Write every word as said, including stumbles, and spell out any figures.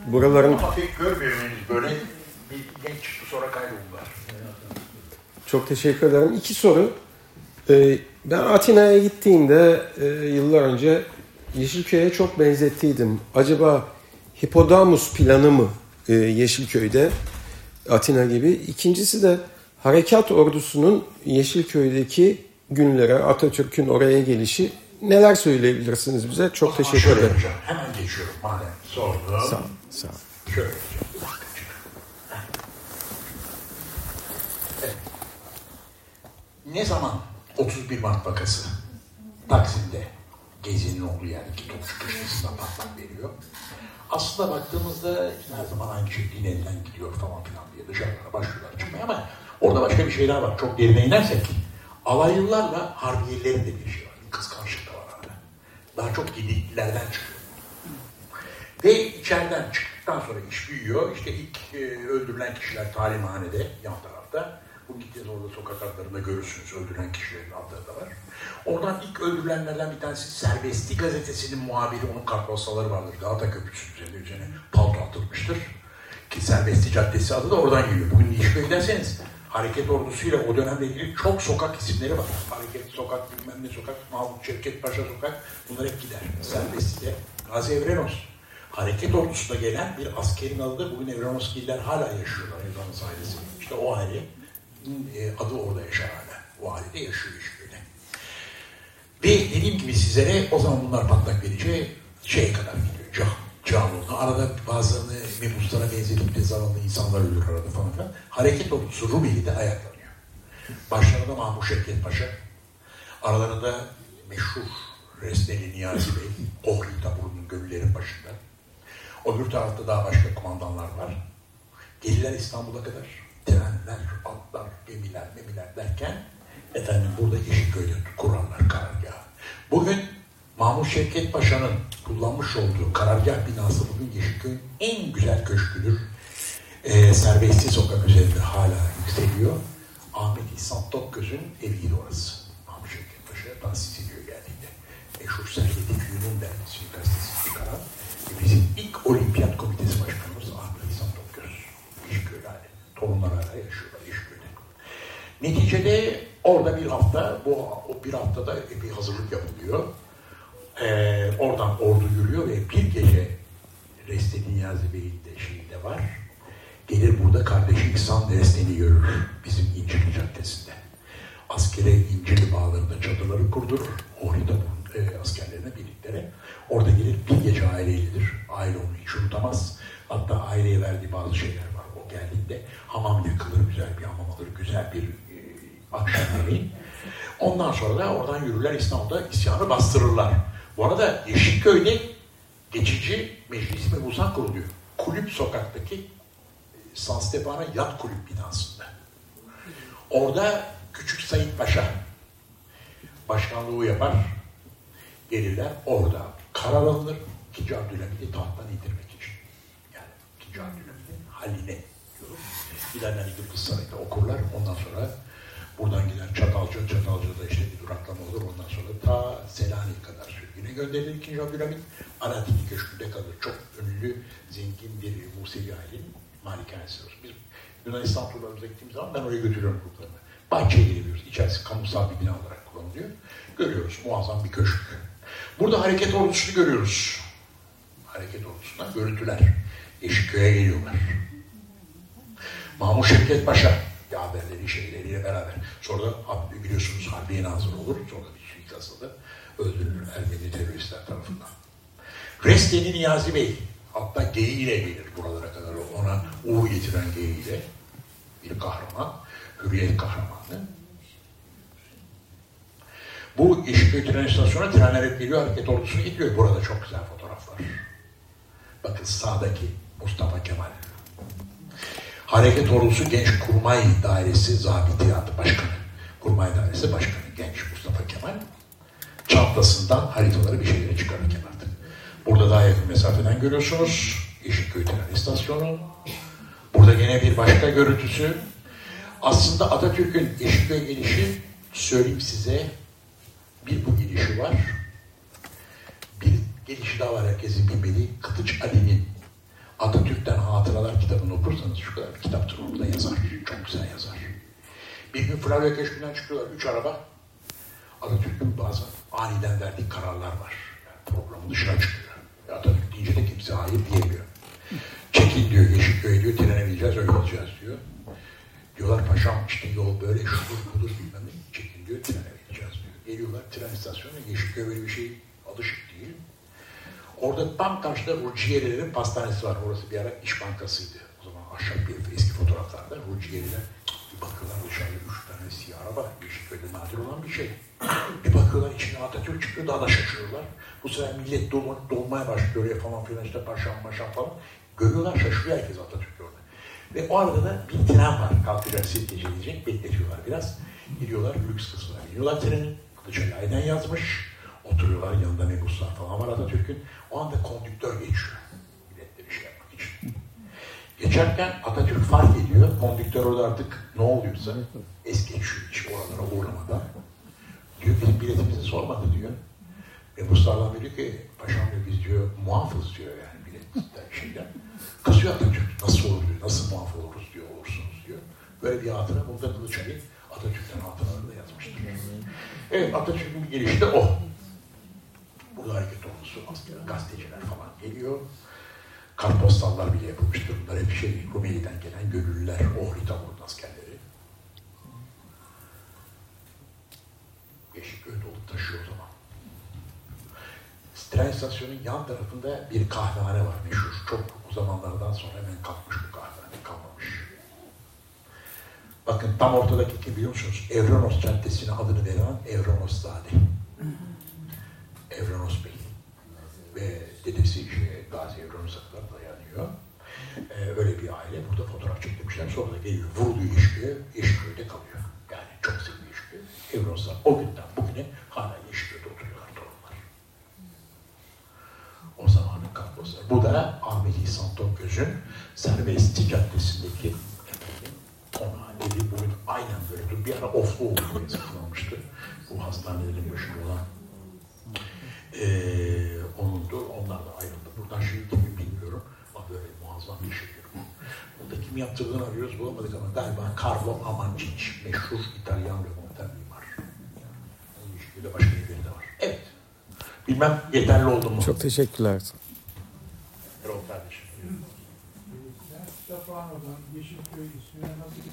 buraların... Ama pek görmüyorum henüz böyle bir genç çıktı sonra kayboldular. Çok teşekkür ederim. İki soru. Ee, ben Atina'ya gittiğimde e, yıllar önce Yeşilköy'e çok benzettiydim. Acaba Hipodamus planı mı e, Yeşilköy'de Atina gibi? İkincisi de Harekat Ordusu'nun Yeşilköy'deki günlere, Atatürk'ün oraya gelişi neler söyleyebilirsiniz bize? Çok teşekkür ederim. Hocam, hemen geçiyorum madem sordum. Sağ ol. Sağ ol. Şöyle evet. Ne zaman otuz bir Mart vakası Taksim'de Gezi'nin olduğu yerdeki Topçu Köşesi'nde patlak veriyor. Aslında baktığımızda her zaman aynı çiftliğin elinden gidiyor falan filan diye dışarılara başlıyorlar çıkmaya ama orada başka bir şeyler var. Çok derine inersek Alaylılarla Harbiyelilerin de bir şey var. Bir kıskançlık da var orada. Daha çok gediklilerden çıkıyor. Ve içeriden çıktıktan sonra iş büyüyor. İşte ilk e, öldürülen kişiler talimhanede yan tarafta. Bu gittiğiniz orada sokak adlarında görürsünüz. Öldürülen kişilerin adları da var. Oradan ilk öldürülenlerden bir tanesi Serbesti gazetesinin muhabiri. Onun kartpostaları vardır. Galata Köprüsü'nün üzerinde üzerine palto atılmıştır. Ki Serbesti Caddesi adı da oradan geliyor. Bugün Yeşilköy giderseniz Hareket Ordusu'yla o dönemle ilgili çok sokak isimleri var. Hareket Sokak, bilmem ne sokak, Mahmut Şevket Paşa Sokak. Bunlar hep gider. Serbesti'de Gazi Evrenos. Hareket Ordusu'na gelen bir askerin adıdır. Bugün Evrenosgiller hala yaşıyorlar Evrenos ailesi. İşte o aile adı orada yaşar hala. O ailede yaşıyor Yeşilköy'de. Ve dediğim gibi sizlere o zaman bunlar patlak verici şeye kadar gidiyor. Can, Canlı'na. Arada bazılarını mebuslara benzetip de zavallı insanlar ölür arada falan filan. Hareket Ordusu Rumeli'de ayaklanıyor. Başlarında Mahmut Şevket Paşa. Aralarında meşhur Resneli Niyazi Bey. Ohri taburunun gönüllerin başında. Öbür tarafta daha başka kumandanlar var. Gelirler İstanbul'a kadar. Trenler, atlar, gemiler, memiler derken efendim burada Yeşilköy'de kurarlar karargahı. Bugün Mahmut Şevket Paşa'nın kullanmış olduğu karargah binası bugün Yeşilköy'ün en güzel köşküdür. Ee, Serbesti Sokak üzerinde hala yükseliyor. Ahmet İhsan Tokgöz'ün eviydi orası. Mahmut Şevket Paşa tahsis ediyor geldiğinde. Meşhur Servet-i Füyun'un dergisi gazetesi çıkaran bizim ilk olimpiyat komitesi başkanımız Ahmet İhsan Tokgöz. Yeşilköy'de hala. Torunlar hala yaşıyorlar Yeşilköy'de. Neticede orada bir hafta, bu o bir haftada bir hazırlık yapılıyor. Ee, oradan ordu yürüyor ve bir gece Resneli Niyazi Bey'in de şeyinde var. Gelir burada kardeşi İhsan Resneli görür. Bizim İncirli Caddesi'nde. Askere İncirli bağlarında çadırları kurdurur. Orada e, askerlerine birliklere. Orada gelir bir gece aileyledir. Aile onu hiç unutamaz. Hatta aileye verdiği bazı şeyler var. O geldiğinde hamam yakılır, güzel bir hamam alır, güzel bir e, akşam yemeği. Ondan sonra da oradan yürürler İstanbul'da isyanı bastırırlar. Bu arada Yeşilköy'de geçici meclis ve Musan kuruluyor. Kulüp sokaktaki San Stefano Yat Kulüp binasında. Orada Küçük Sayit Paşa başkanlığı yapar. Gelirler orada karar alınır. İkinci Abdülhamid'i tahttan indirmek için. Yani İkinci Abdülhamid'in haline diyorum. Giderler Yıldız Sarayı'nda okurlar. Ondan sonra buradan gider Çatalca, Çatalca'da işte bir duraklama olur. Ondan sonra ta Selanik'e kadar sürgüne gönderilir ikinci Abdülhamid. Aratini Köşkü'nde kalır. Çok ünlü, zengin bir Musevi ailenin malikanesi var. Biz Yunanistan turlarımıza gittiğimiz zaman ben oraya götürüyorum gruplarını. Bahçeye giriyoruz. İçerisi kamusal bir bina olarak kullanılıyor. Görüyoruz muazzam bir köşk. Burada Hareket Ordusu'nu görüyoruz. Hareket Ordusu'ndan görüntüler. Yeşilköy'e geliyorlar. Mahmut Şevket Paşa haberleri, şeyleriyle beraber. Sonra da biliyorsunuz Harbiye Nazırı olur. Sonra bir suikastla öldürülür Ermeni teröristler tarafından. Resneli Niyazi Bey hatta geyiğiyle gelir buralara kadar. Ona uğur getiren geyiğiyle bir kahraman. Hürriyet kahramanı. Bu Yeşilköy tren istasyonuna trenler hep geliyor. Hareket Ordusu'na gidiyor. Burada çok güzel fotoğraflar. Bakın sağdaki Mustafa Kemal. Hareket Ordusu Genç Kurmay Dairesi Zabitiyatı Başkanı. Kurmay Dairesi Başkanı Genç Mustafa Kemal. Çantasından haritaları bir şeyleri çıkarırken artık. Burada daha yakın mesafeden görüyorsunuz. Yeşilköy tren istasyonu. Burada gene bir başka görüntüsü. Aslında Atatürk'ün Yeşilköy gelişi, söyleyeyim size, bir bu gelişi var. Bir gelişi daha var herkesin bilmediği. Kılıç Ali'nin Atatürk'ten Hatıralar kitabını okursanız şu kadar bir kitaptır, orada yazar. Çok güzel yazar. Bir gün Flavia Keşfi'nden çıkıyorlar. Üç araba. Atatürk'ün bazen aniden verdiği kararlar var. Yani programın dışına çıkıyor. E Atatürk deyince de kimse hayır diyemiyor. Çekil diyor, Yeşilköy'e diyor, trene bineceğiz, öyle olacağız diyor. Diyorlar paşam işte yol böyle, şudur budur bilmem ne. Çekil diyor, trene bineceğiz diyor. Geliyorlar tren istasyonuna, Yeşilköy böyle bir şey alışık değil. Orada tam karşıda Ruciyerilerin pastanesi var. Orası bir ara İş Bankası'ydı. O zaman aşağı bir eski fotoğraflarda Ruciyeriler bir bakıyorlar dışarıda üç tane siyah araba. Yeşilköy'de nadir olan bir şey. Bir bakıyorlar içine Atatürk çıkıyor, daha da şaşırıyorlar. Bu sefer millet dol dolmaya başlıyor oraya falan filan işte paşam maşam falan. Görüyorlar, şaşırıyor herkes Atatürk orada. Ve o arada da bir tren var. Kalkacak, sirkeci gidecek, bekletiyorlar biraz. Gidiyorlar, lüks kısmına gidiyorlar trenin. Kılıçalay'dan yazmış. Oturuyorlar, yanında mebuslar falan var Atatürk'ün. O anda kondüktör geçiyor. Biletleri şey yapmak için. Geçerken Atatürk fark ediyor. Kondüktör orada artık ne oluyorsa es geçiyor hiç oralara uğramadan. Diyor bizim biletimizi sormadı diyor. Mebuslardan diyor ki paşam diyor biz diyor muhafız diyor yani biletten şeyden. Kızıyor Atatürk. Nasıl olur diyor. Nasıl muhaf oluruz diyor olursunuz diyor. Böyle bir hatıra burada Kılıçaray Atatürk'ten hatıralarında yazmıştır. Evet Atatürk'ün bir gelişi de o. Burada hareket ordusu, asker, gazeteciler falan geliyor. Kartpostallar bile yapılmıştır. Bunlar hep şey, Rumeli'den gelen gönüllüler, Ohri Tabur'un askerleri. Yeşilköy dolu taşıyor o zaman. Tren istasyonunun yan tarafında bir kahvehane var meşhur. Çok o zamanlardan sonra hemen kalkmış bu kahvehane, kalmamış. Bakın tam ortadaki kim biliyor musunuz? Evrenos Caddesi'ne adını veren Evrenos Zade. Evrenos Bey ve dedesi işte, Gazi Evrenos'a kadar dayanıyor. Ee, öyle bir aile burada fotoğraf çektirmişler. Sonra da geliyor, vuruluyor Yeşilköy'e, Yeşilköy'de kalıyor. Yani çok sevgili Yeşilköy. Evrenoslar o günden bugüne hala Yeşilköy'de oturuyorlar torunlar. O zamanın kartposları. Bu da Ahmet İhsan Tokgöz'ün Serbestçi Caddesi'ndeki konağı. Evi boyun aynen böyle. Bir ara oflu oldu diye satılmıştı. Bu hastanelerin başında olan Ee, onundur, onlar da ayrıldı. Buradan şimdi kimi bilmiyorum ama böyle muazzam bir şekil bu. Burada kim yaptırdığını arıyoruz, bulamadık ama galiba Carlo Amancic, meşhur İtalyan römonter mimar. Onun ilişkiyle başka bir de var. Evet. Bilmem yeterli oldu mu? Çok teşekkürler. Erol kardeşim. Ben Stefano'dan Yeşilköy ismine nasıl